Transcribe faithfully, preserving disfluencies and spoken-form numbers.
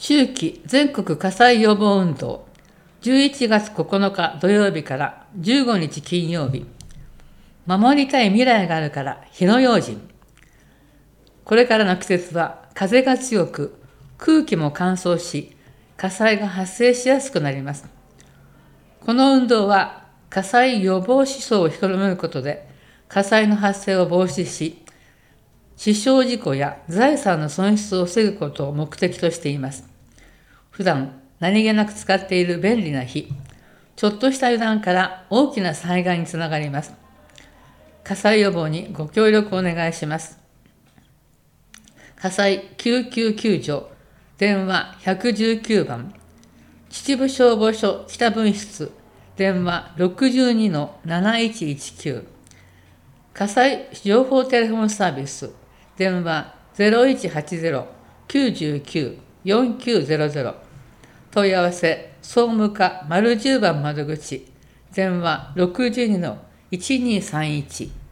秋季全国火災予防運動、じゅういちがつここのか土曜日からじゅうごにち金曜日、守りたい未来があるから火の用心。これからの季節は風が強く、空気も乾燥し、火災が発生しやすくなります。この運動は火災予防思想を広めることで、火災の発生を防止し、死傷事故や財産の損失を防ぐことを目的としています。普段何気なく使っている便利な火、ちょっとした油断から大きな災害につながります。火災予防にご協力お願いします。火災救急救助電話いちいちきゅうばん、秩父消防署北分室電話 ろくじゅうにのなないちいちきゅう、火災情報テレフォンサービス電話 ゼロいちはちゼロ きゅうきゅうきゅう よんきゅうゼロゼロ、問い合わせ総務課丸じゅうばん窓口電話 ろくじゅうにのいちにさんいち